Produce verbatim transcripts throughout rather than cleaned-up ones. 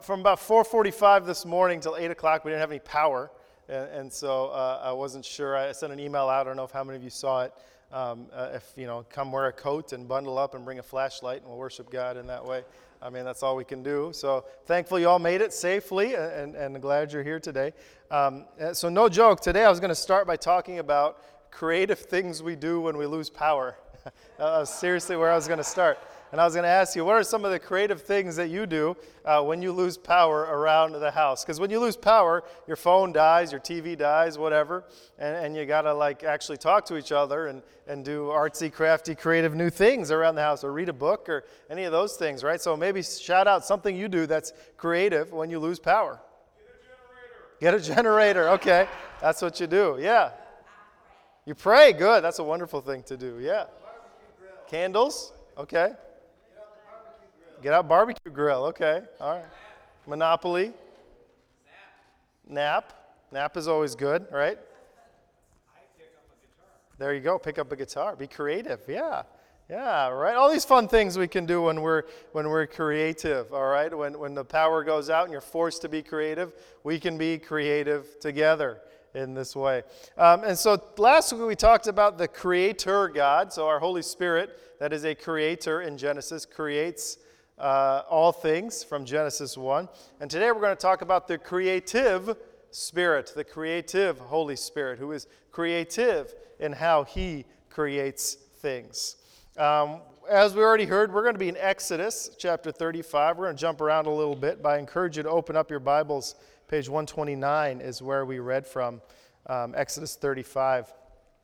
from about four forty-five this morning till eight o'clock, we didn't have any power, and, and so uh, I wasn't sure. I sent an email out. I don't know if how many of you saw it. Um, uh, if, you know, come wear a coat and bundle up and bring a flashlight, and we'll worship God in that way. I mean, that's all we can do. So thankful you all made it safely, and, and glad you're here today. Um, so no joke, today I was going to start by talking about creative things we do when we lose power. That was seriously where I was going to start. And I was going to ask you, what are some of the creative things that you do uh, when you lose power around the house? Because when you lose power, your phone dies, your T V dies, whatever, and, and you got to like actually talk to each other and, and do artsy, crafty, creative new things around the house, or read a book, or any of those things, right? So maybe shout out something you do that's creative when you lose power. Get a generator. Get a generator, okay. That's what you do, yeah. You pray, good. That's a wonderful thing to do, yeah. Candles, okay. Get out barbecue grill, okay, all right. Monopoly. Nap. Nap is always good, right? There you go, pick up a guitar. Be creative, yeah. Yeah, right. All these fun things we can do when we're when we're creative, all right? When when the power goes out and you're forced to be creative, we can be creative together in this way. Um, and so last week we talked about the Creator God, so our Holy Spirit, that is a creator in Genesis, creates Uh, all things from Genesis one. And today we're going to talk about the creative Spirit, the creative Holy Spirit, who is creative in how He creates things. Um, as we already heard, we're going to be in Exodus chapter thirty-five. We're going to jump around a little bit, but I encourage you to open up your Bibles. Page one twenty-nine is where we read from, um, Exodus thirty-five.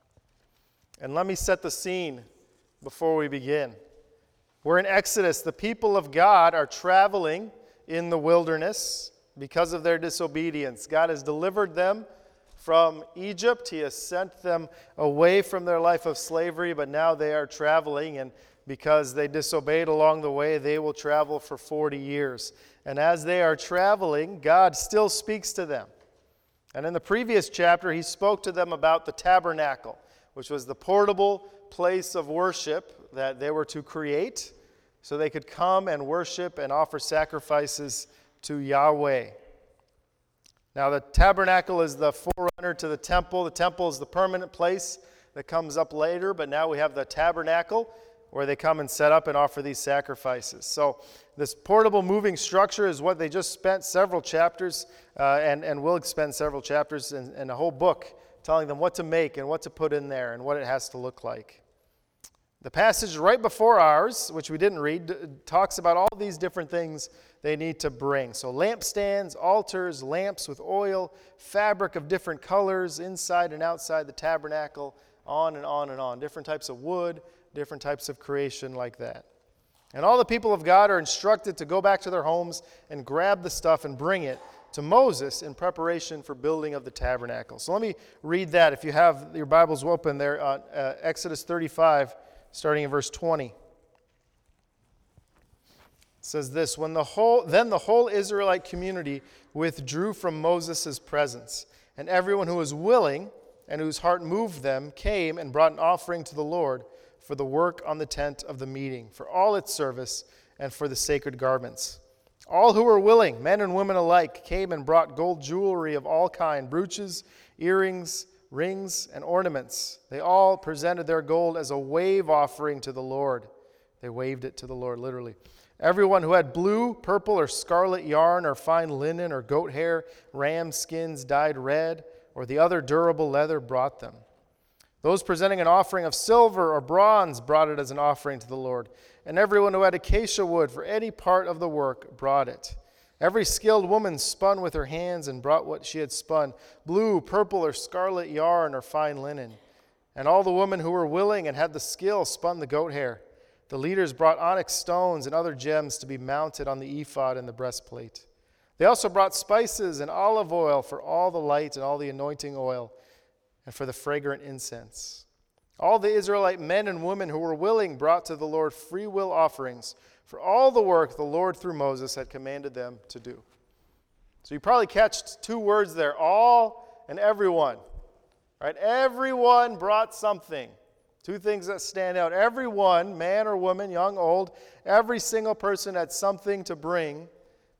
And let me set the scene before we begin. We're in Exodus. The people of God are traveling in the wilderness because of their disobedience. God has delivered them from Egypt. He has sent them away from their life of slavery, but now they are traveling, and because they disobeyed along the way, they will travel for forty years. And as they are traveling, God still speaks to them. And in the previous chapter, He spoke to them about the tabernacle, which was the portable place of worship that they were to create so they could come and worship and offer sacrifices to Yahweh. Now, the tabernacle is the forerunner to the temple. The temple is the permanent place that comes up later, but now we have the tabernacle where they come and set up and offer these sacrifices. So this portable moving structure is what they just spent several chapters uh, and, and will spend several chapters in, in a whole book telling them what to make and what to put in there and what it has to look like. The passage right before ours, which we didn't read, talks about all these different things they need to bring. So lampstands, altars, lamps with oil, fabric of different colors inside and outside the tabernacle, on and on and on. Different types of wood, different types of creation like that. And all the people of God are instructed to go back to their homes and grab the stuff and bring it to Moses in preparation for building of the tabernacle. So let me read that if you have your Bibles open there on uh, Exodus thirty-five, starting in verse twenty. It says this, when the whole then the whole Israelite community withdrew from Moses' presence, and everyone who was willing and whose heart moved them came and brought an offering to the Lord for the work on the tent of the meeting, for all its service, and for the sacred garments. All who were willing, men and women alike, came and brought gold jewelry of all kind, brooches, earrings, rings, and ornaments. They all presented their gold as a wave offering to the Lord. They waved it to the Lord, literally. Everyone who had blue, purple, or scarlet yarn, or fine linen, or goat hair, ram skins dyed red, or the other durable leather brought them. Those presenting an offering of silver or bronze brought it as an offering to the Lord. And everyone who had acacia wood for any part of the work brought it. Every skilled woman spun with her hands and brought what she had spun, blue, purple, or scarlet yarn or fine linen. And all the women who were willing and had the skill spun the goat hair. The leaders brought onyx stones and other gems to be mounted on the ephod and the breastplate. They also brought spices and olive oil for all the light and all the anointing oil and for the fragrant incense. All the Israelite men and women who were willing brought to the Lord free will offerings for all the work the Lord through Moses had commanded them to do. So you probably catch two words there, all and everyone. Right? Everyone brought something. Two things that stand out. Everyone, man or woman, young, old, every single person had something to bring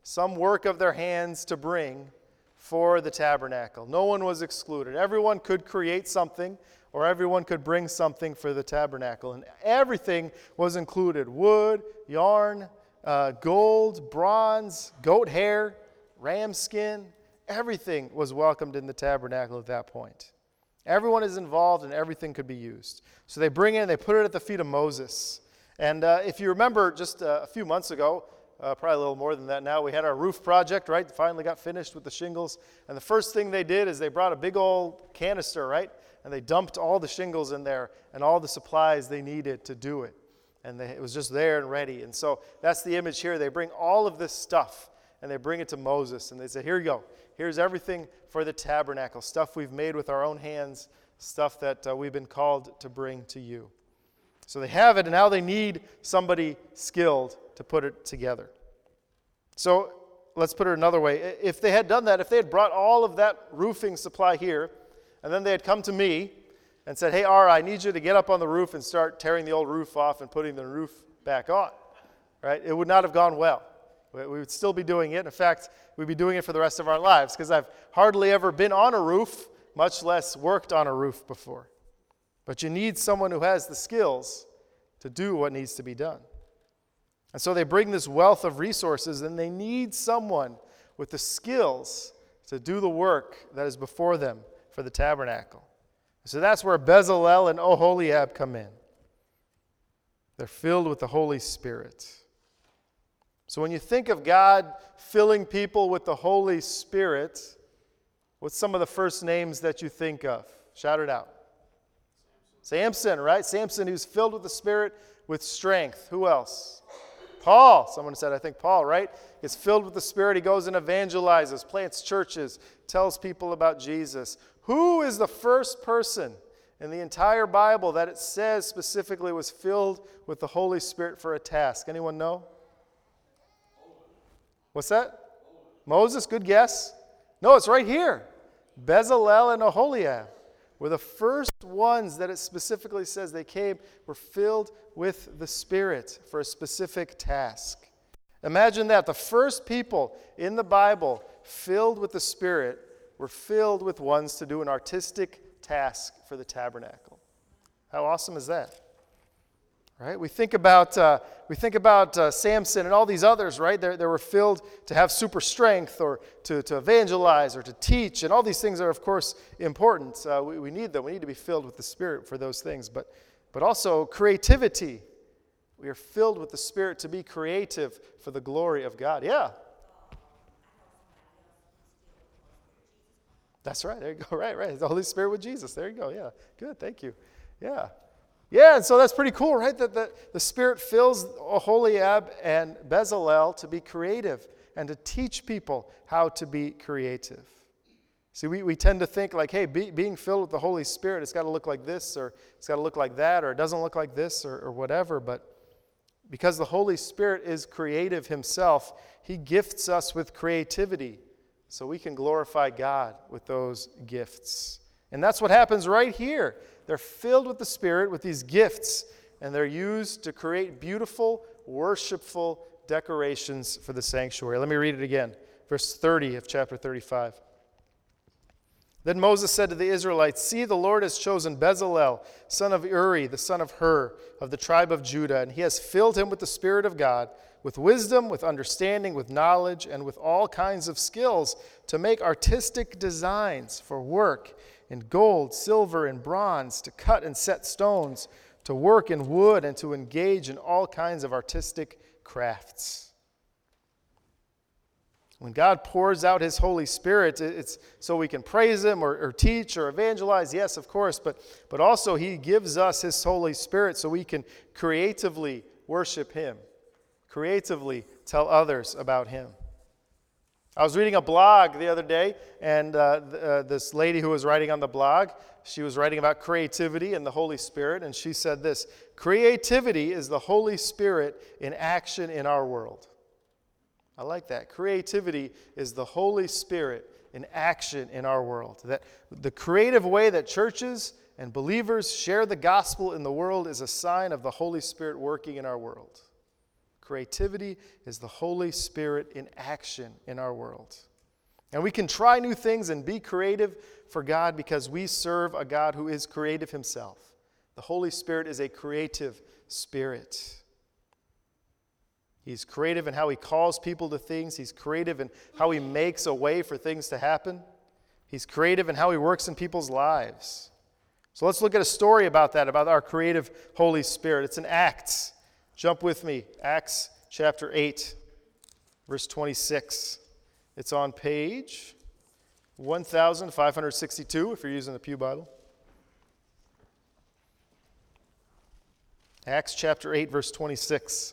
some work of their hands to bring for the tabernacle. No one was excluded. Everyone could create something, or everyone could bring something for the tabernacle. And everything was included: wood, yarn, uh, gold, bronze, goat hair, ram skin. Everything was welcomed in the tabernacle at that point. Everyone is involved and everything could be used. So they bring it and they put it at the feet of Moses. And uh, if you remember just uh, a few months ago, uh, probably a little more than that now, we had our roof project, right? Finally got finished with the shingles. And the first thing they did is they brought a big old canister, right? And they dumped all the shingles in there and all the supplies they needed to do it. And they, it was just there and ready. And so that's the image here. They bring all of this stuff and they bring it to Moses. And they say, here you go. Here's everything for the tabernacle, stuff we've made with our own hands, stuff that uh, we've been called to bring to you. So they have it, and now they need somebody skilled to put it together. So let's put it another way. If they had done that, if they had brought all of that roofing supply here, and then they had come to me and said, hey, Ara, I need you to get up on the roof and start tearing the old roof off and putting the roof back on, right? It would not have gone well. We would still be doing it. In fact, we'd be doing it for the rest of our lives, because I've hardly ever been on a roof, much less worked on a roof before. But you need someone who has the skills to do what needs to be done. And so they bring this wealth of resources, and they need someone with the skills to do the work that is before them for the tabernacle. So that's where Bezalel and Oholiab come in. They're filled with the Holy Spirit. So when you think of God filling people with the Holy Spirit, what's some of the first names that you think of? Shout it out. Samson, Samson, right? Samson, he was filled with the Spirit with strength. Who else? Paul. Someone said, I think Paul, right? He's filled with the Spirit. He goes and evangelizes, plants churches, tells people about Jesus. Who is the first person in the entire Bible that it says specifically was filled with the Holy Spirit for a task? Anyone know? What's that? Moses, good guess. No, it's right here. Bezalel and Oholiab were the first ones that it specifically says they came, were filled with the Spirit for a specific task. Imagine that. The first people in the Bible filled with the Spirit were filled with ones to do an artistic task for the tabernacle. How awesome is that? Right? We think about uh, we think about uh, Samson and all these others, right? They, they were filled to have super strength or to, to evangelize or to teach, and all these things are, of course, important. Uh, we, we need them. We need to be filled with the Spirit for those things. But, but also creativity. We are filled with the Spirit to be creative for the glory of God. Yeah. That's right. There you go. Right, right. The Holy Spirit with Jesus. There you go. Yeah. Good. Thank you. Yeah. Yeah, and so that's pretty cool, right? That the, the Spirit fills Oholiab and Bezalel to be creative and to teach people how to be creative. See, we, we tend to think like, hey, be, being filled with the Holy Spirit, it's got to look like this, or it's got to look like that, or it doesn't look like this, or, or whatever. But because the Holy Spirit is creative himself, he gifts us with creativity so we can glorify God with those gifts. And that's what happens right here. They're filled with the Spirit, with these gifts, and they're used to create beautiful, worshipful decorations for the sanctuary. Let me read it again. Verse thirty of chapter thirty-five. Then Moses said to the Israelites, see, the Lord has chosen Bezalel, son of Uri, the son of Hur, of the tribe of Judah, and he has filled him with the Spirit of God, with wisdom, with understanding, with knowledge, and with all kinds of skills to make artistic designs for work in gold, silver, and bronze, to cut and set stones, to work in wood, and to engage in all kinds of artistic crafts. When God pours out his Holy Spirit, it's so we can praise him or, or teach or evangelize, yes, of course, but, but also he gives us his Holy Spirit so we can creatively worship him, creatively tell others about him. I was reading a blog the other day, and uh, th- uh, this lady who was writing on the blog, she was writing about creativity and the Holy Spirit, and she said this: creativity is the Holy Spirit in action in our world. I like that. Creativity is the Holy Spirit in action in our world. That the creative way that churches and believers share the gospel in the world is a sign of the Holy Spirit working in our world. Creativity is the Holy Spirit in action in our world. And we can try new things and be creative for God because we serve a God who is creative himself. The Holy Spirit is a creative spirit. He's creative in how he calls people to things. He's creative in how he makes a way for things to happen. He's creative in how he works in people's lives. So let's look at a story about that, about our creative Holy Spirit. It's in Acts. Jump with me. Acts chapter eight, verse twenty-six. It's on page one thousand five hundred sixty-two if you're using the Pew Bible. Acts chapter eight, verse twenty-six.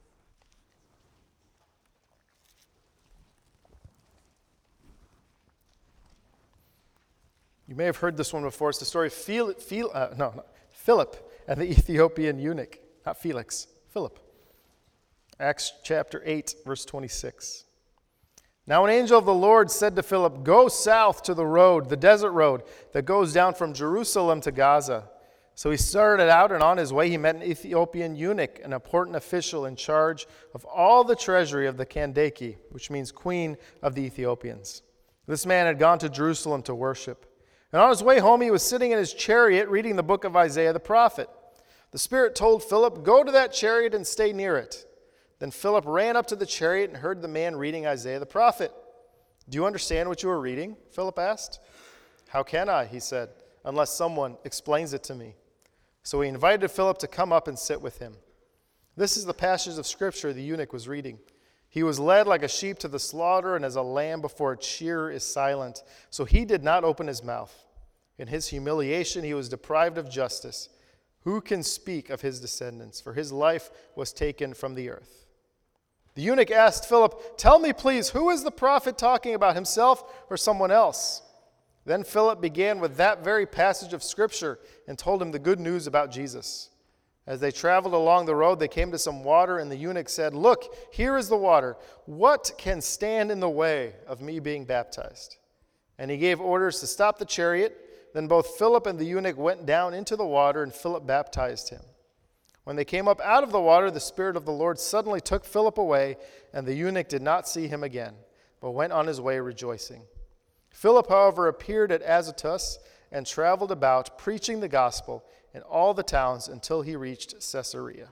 You may have heard this one before. It's the story of Fel- Fel- uh, no, no, Philip and the Ethiopian eunuch. Not Felix, Philip. Acts chapter eight, verse twenty-six. Now an angel of the Lord said to Philip, "Go south to the road, the desert road, that goes down from Jerusalem to Gaza." So he started out, and on his way he met an Ethiopian eunuch, an important official in charge of all the treasury of the Kandake, which means queen of the Ethiopians. This man had gone to Jerusalem to worship. And on his way home, he was sitting in his chariot reading the book of Isaiah the prophet. The Spirit told Philip, "Go to that chariot and stay near it." Then Philip ran up to the chariot and heard the man reading Isaiah the prophet. "Do you understand what you are reading?" Philip asked. "How can I," he said, "unless someone explains it to me?" So he invited Philip to come up and sit with him. This is the passage of Scripture the eunuch was reading. "He was led like a sheep to the slaughter, and as a lamb before its shearer is silent. So he did not open his mouth. In his humiliation he was deprived of justice. Who can speak of his descendants? For his life was taken from the earth." The eunuch asked Philip, "Tell me, please, who is the prophet talking about, himself or someone else?" Then Philip began with that very passage of Scripture and told him the good news about Jesus. As they traveled along the road, they came to some water, and the eunuch said, "Look, here is the water. What can stand in the way of me being baptized?" And he gave orders to stop the chariot. Then both Philip and the eunuch went down into the water, and Philip baptized him. When they came up out of the water, the Spirit of the Lord suddenly took Philip away, and the eunuch did not see him again, but went on his way rejoicing. Philip, however, appeared at Azotus and traveled about, preaching the gospel in all the towns until he reached Caesarea.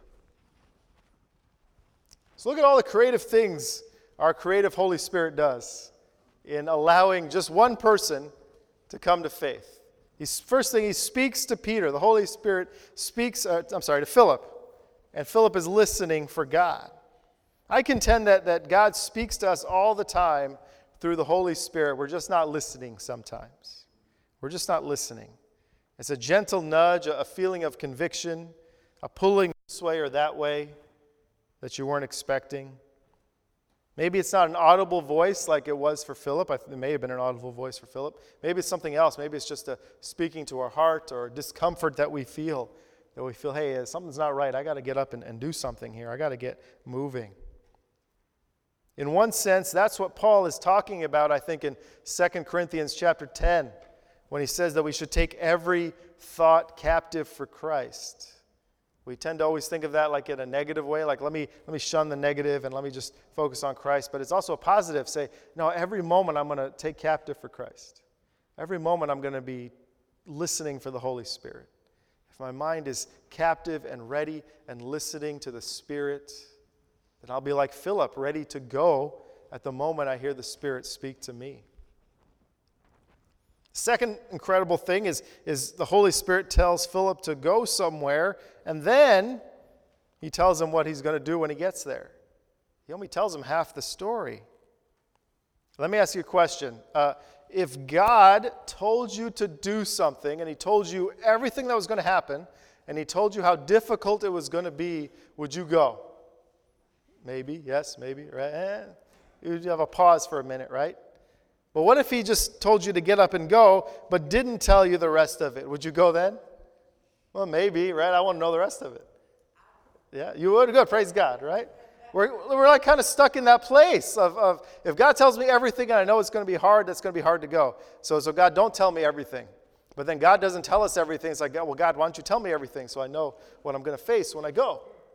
So look at all the creative things our creative Holy Spirit does in allowing just one person to come to faith. He's, first thing, he speaks to Peter. The Holy Spirit speaks, uh, I'm sorry, to Philip. And Philip is listening for God. I contend that, that God speaks to us all the time through the Holy Spirit. We're just not listening sometimes. We're just not listening. It's a gentle nudge, a feeling of conviction, a pulling this way or that way that you weren't expecting. Maybe it's not an audible voice like it was for Philip. I think it may have been an audible voice for Philip. Maybe it's something else. Maybe it's just a speaking to our heart or discomfort that we feel. That we feel, hey, something's not right. I got to get up and, and do something here. I got to get moving. In one sense, that's what Paul is talking about, I think, in Second Corinthians chapter ten, when he says that we should take every thought captive for Christ. We tend to always think of that like in a negative way, like let me let me shun the negative and let me just focus on Christ. But it's also a positive. Say, no, every moment I'm going to take captive for Christ. Every moment I'm going to be listening for the Holy Spirit. If my mind is captive and ready and listening to the Spirit, then I'll be like Philip, ready to go at the moment I hear the Spirit speak to me. Second incredible thing is, is the Holy Spirit tells Philip to go somewhere, and then he tells him what he's going to do when he gets there. He only tells him half the story. Let me ask you a question. Uh, if God told you to do something, and he told you everything that was going to happen, and he told you how difficult it was going to be, would you go? Maybe, yes, maybe, right? Eh, you'd have a pause for a minute, right? But what if he just told you to get up and go, but didn't tell you the rest of it? Would you go then? Well, maybe, right? I want to know the rest of it. Yeah, you would? Good, praise God, right? We're, we're like kind of stuck in that place of, of, if God tells me everything and I know it's going to be hard, that's going to be hard to go. So, so God, don't tell me everything. But then God doesn't tell us everything. It's like, well, God, why don't you tell me everything so I know what I'm going to face when I go?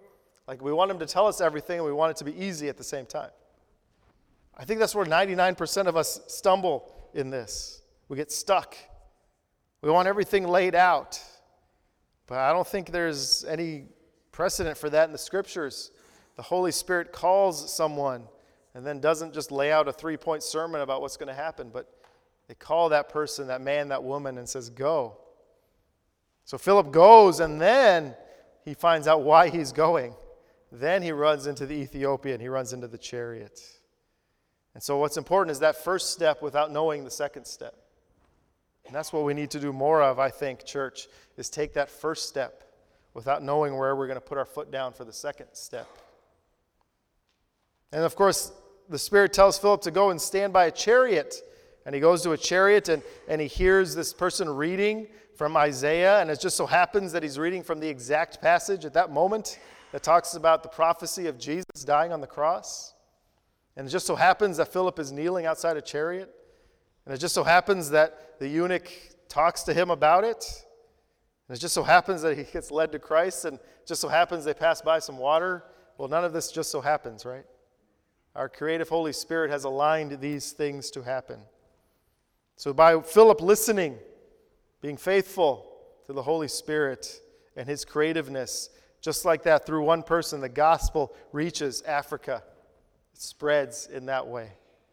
Like we want him to tell us everything, and we want it to be easy at the same time. I think that's where ninety-nine percent of us stumble in this. We get stuck. We want everything laid out. But I don't think there's any precedent for that in the Scriptures. The Holy Spirit calls someone and then doesn't just lay out a three-point sermon about what's going to happen, but they call that person, that man, that woman, and says, go. So Philip goes, and then he finds out why he's going. Then he runs into the Ethiopian. He runs into the chariot. And so what's important is that first step without knowing the second step. And that's what we need to do more of, I think, church, is take that first step without knowing where we're going to put our foot down for the second step. And of course, the Spirit tells Philip to go and stand by a chariot. And he goes to a chariot and, and he hears this person reading from Isaiah. And it just so happens that he's reading from the exact passage at that moment that talks about the prophecy of Jesus dying on the cross. And it just so happens that Philip is kneeling outside a chariot. And it just so happens that the eunuch talks to him about it. And it just so happens that he gets led to Christ. And it just so happens they pass by some water. Well, none of this just so happens, right? Our creative Holy Spirit has aligned these things to happen. So by Philip listening, being faithful to the Holy Spirit and his creativeness, just like that, through one person, the gospel reaches Africa. It spreads in that way.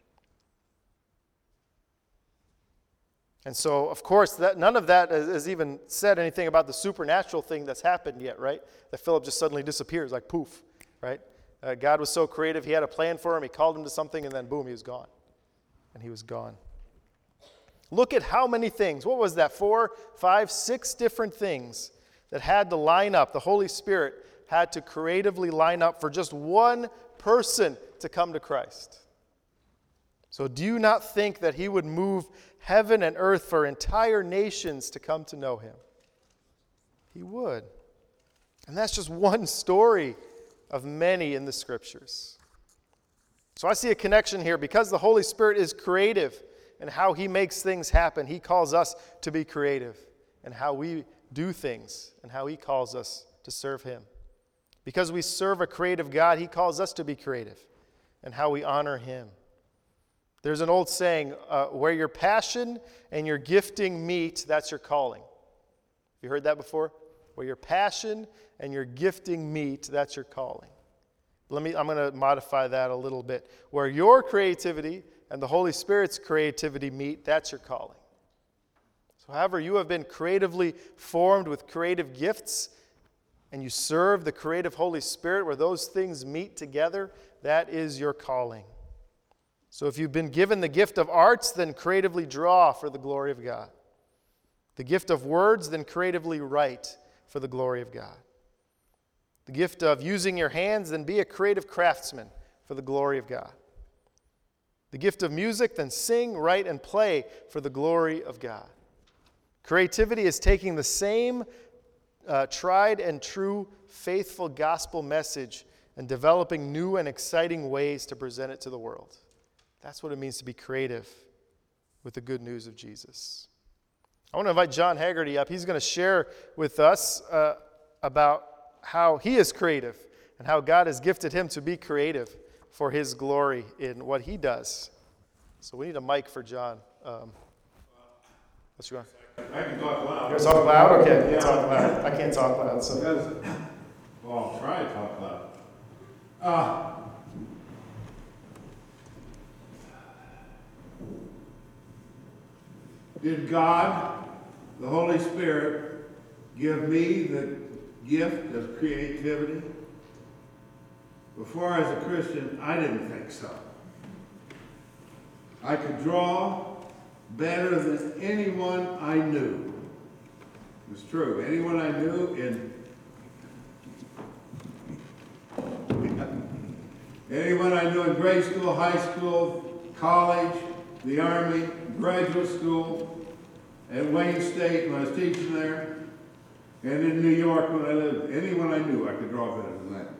And so, of course, that none of that has even said anything about the supernatural thing that's happened yet, right? That Philip just suddenly disappears, like poof, right? Uh, God was so creative, he had a plan for him, he called him to something, and then boom, he was gone. And he was gone. Look at how many things, what was that, four, five, six different things that had to line up. The Holy Spirit had to creatively line up for just one person to come to Christ. So do you not think that he would move heaven and earth for entire nations to come to know him? He would. And that's just one story of many in the Scriptures. So I see a connection here. Because the Holy Spirit is creative in how he makes things happen, he calls us to be creative in how we do things and how he calls us to serve him. Because we serve a creative God, he calls us to be creative in how we honor him. There's an old saying, uh, where your passion and your gifting meet, that's your calling. You heard that before? Where your passion and your gifting meet, that's your calling. Let me, I'm going to modify that a little bit. Where your creativity and the Holy Spirit's creativity meet, that's your calling. So however you have been creatively formed with creative gifts, and you serve the creative Holy Spirit, where those things meet together, that is your calling. So if you've been given the gift of arts, then creatively draw for the glory of God. The gift of words, then creatively write for the glory of God. The gift of using your hands, then be a creative craftsman for the glory of God. The gift of music, then sing, write, and play for the glory of God. Creativity is taking the same uh, tried and true, faithful gospel message and developing new and exciting ways to present it to the world. That's what it means to be creative with the good news of Jesus. I want to invite John Haggerty up. He's going to share with us uh, about how he is creative and how God has gifted him to be creative for his glory in what he does. So we need a mic for John. Um, what's your I can talk loud. You talk loud? Okay, Yeah. talk loud. I can't talk loud. So. Because, well, I'll try to talk loud. Uh, did God, the Holy Spirit, give me the gift of creativity? Before I was a Christian, I didn't think so. I could draw better than anyone I knew. It's true. Anyone I knew in anyone I knew in grade school, high school, college, the Army, graduate school, at Wayne State when I was teaching there, and in New York when I lived, anyone I knew I could draw better than that.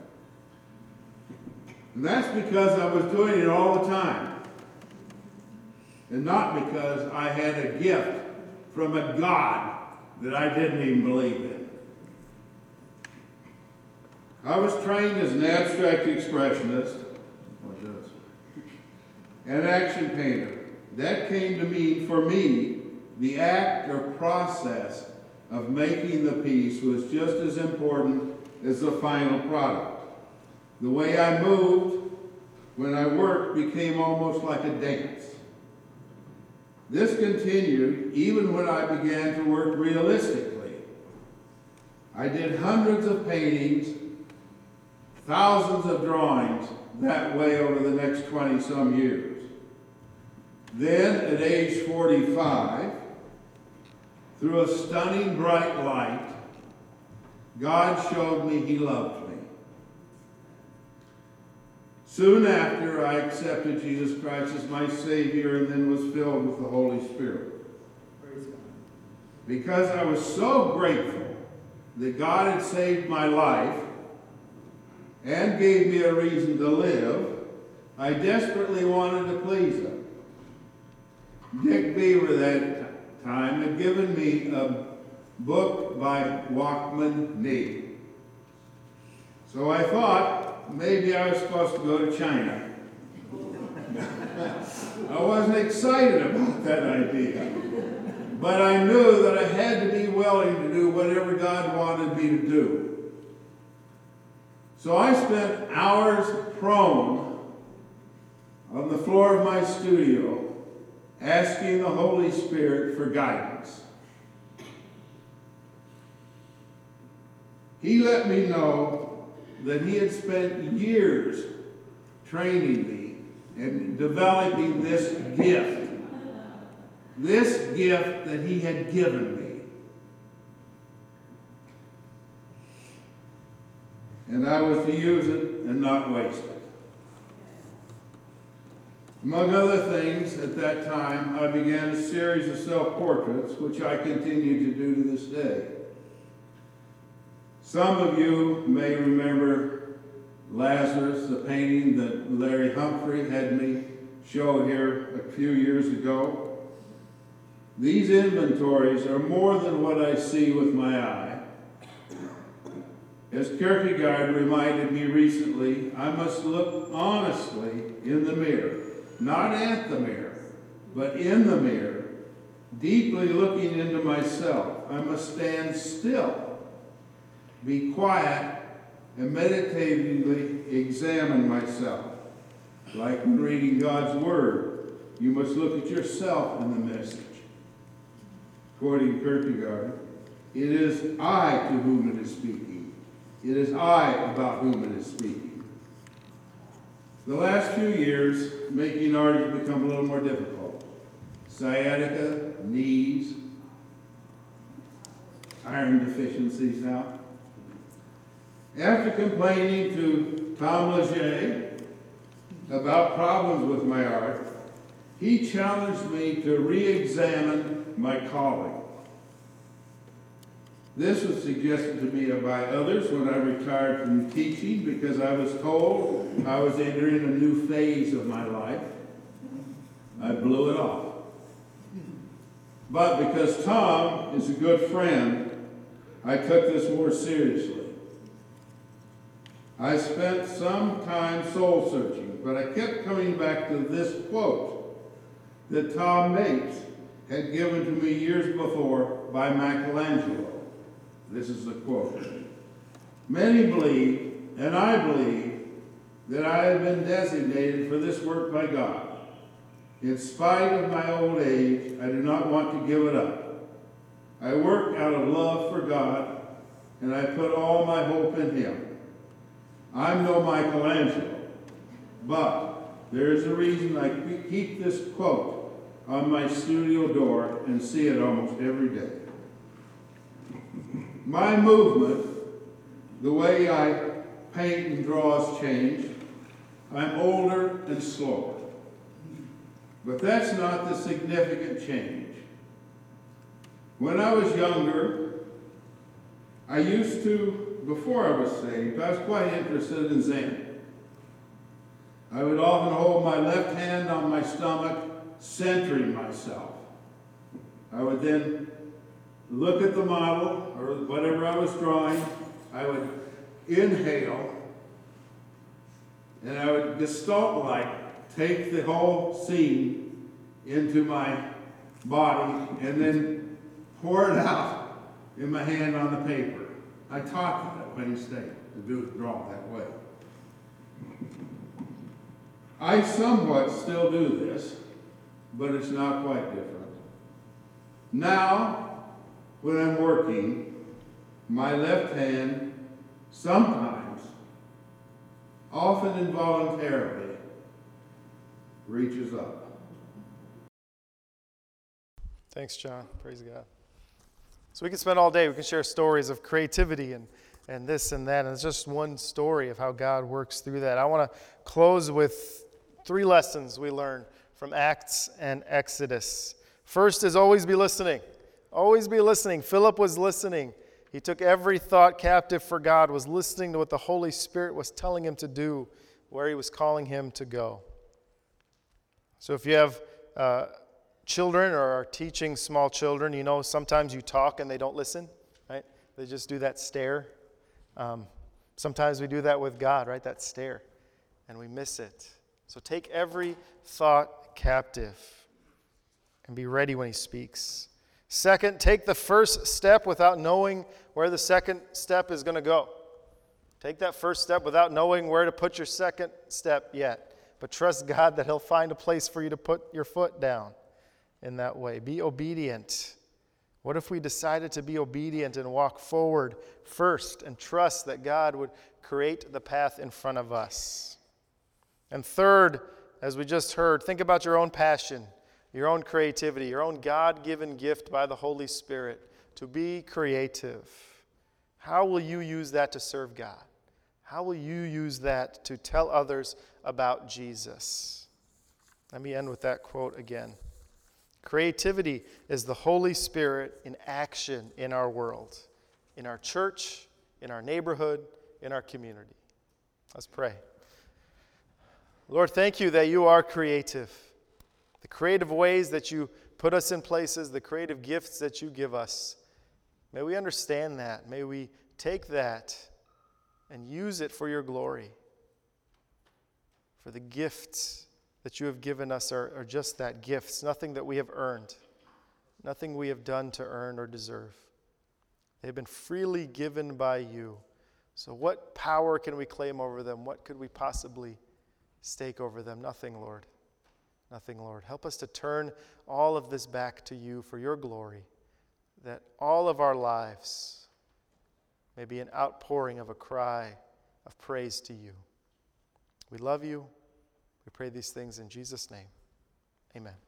And that's because I was doing it all the time. And not because I had a gift from a God that I didn't even believe in. I was trained as an abstract expressionist, an action painter. That came to mean, for me, the act or process of making the piece was just as important as the final product. The way I moved when I worked became almost like a dance. This continued even when I began to work realistically. I did hundreds of paintings, thousands of drawings that way over the next twenty some years. Then, at age forty-five, through a stunning bright light, God showed me He loved me. Soon after, I accepted Jesus Christ as my Savior and then was filled with the Holy Spirit. Praise God. Because I was so grateful that God had saved my life and gave me a reason to live, I desperately wanted to please Him. Dick Beaver that time had given me a book by Wachman Nee. So I thought maybe I was supposed to go to China. I wasn't excited about that idea, but I knew that I had to be willing to do whatever God wanted me to do. So I spent hours prone on the floor of my studio asking the Holy Spirit for guidance. He let me know that He had spent years training me and developing this gift. This gift that He had given me. And I was to use it and not waste it. Among other things, at that time, I began a series of self-portraits, which I continue to do to this day. Some of you may remember Lazarus, the painting that Larry Humphrey had me show here a few years ago. These inventories are more than what I see with my eye. As Kierkegaard reminded me recently, I must look honestly in the mirror. Not at the mirror, but in the mirror, deeply looking into myself. I must stand still, be quiet, and meditatively examine myself. Like when reading God's Word, you must look at yourself in the message. Quoting Kierkegaard, it is I to whom it is speaking. It is I about whom it is speaking. The last few years, making art has become a little more difficult. Sciatica, knees, iron deficiencies now. After complaining to Tom Leger about problems with my art, he challenged me to re-examine my calling. This was suggested to me by others when I retired from teaching because I was told I was entering a new phase of my life. I blew it off. But because Tom is a good friend, I took this more seriously. I spent some time soul searching, but I kept coming back to this quote that Tom Mapes had given to me years before by Michelangelo. This is the quote. Many believe, and I believe, that I have been designated for this work by God. In spite of my old age, I do not want to give it up. I work out of love for God, and I put all my hope in Him. I'm no Michelangelo, but there is a reason I keep this quote on my studio door and see it almost every day. My movement, the way I paint and draw has changed. I'm older and slower. But that's not the significant change. When I was younger, I used to, before I was saved, I was quite interested in Zen. I would often hold my left hand on my stomach, centering myself. I would then look at the model or whatever I was drawing. I would inhale, and I would gestalt-like take the whole scene into my body and then pour it out in my hand on the paper. I taught at Wayne State to do draw that way. I somewhat still do this, but it's not quite different. Now, when I'm working, my left hand sometimes, often involuntarily, reaches up. Thanks, John. Praise God. So we can spend all day, we can share stories of creativity and, and this and that, and it's just one story of how God works through that. I want to close with three lessons we learned from Acts and Exodus. First is always be listening. Always be listening. Philip was listening. He took every thought captive for God, was listening to what the Holy Spirit was telling him to do, where he was calling him to go. So if you have uh, children or are teaching small children, you know sometimes you talk and they don't listen, right? They just do that stare. Um, sometimes we do that with God, right? That stare, and we miss it. So take every thought captive and be ready when he speaks. Second, take the first step without knowing where the second step is going to go. Take that first step without knowing where to put your second step yet. But trust God that he'll find a place for you to put your foot down in that way. Be obedient. What if we decided to be obedient and walk forward first and trust that God would create the path in front of us? And third, as we just heard, think about your own passion, your own creativity, your own God-given gift by the Holy Spirit to be creative. How will you use that to serve God? How will you use that to tell others about Jesus? Let me end with that quote again. Creativity is the Holy Spirit in action in our world, in our church, in our neighborhood, in our community. Let's pray. Lord, thank you that you are creative. The creative ways that you put us in places, the creative gifts that you give us. May we understand that. May we take that and use it for your glory. For the gifts that you have given us are, are just that, gifts, nothing that we have earned, nothing we have done to earn or deserve. They've been freely given by you. So what power can we claim over them? What could we possibly stake over them? Nothing, Lord. Nothing, Lord. Help us to turn all of this back to you for your glory, that all of our lives may be an outpouring of a cry of praise to you. We love you. We pray these things in Jesus' name. Amen.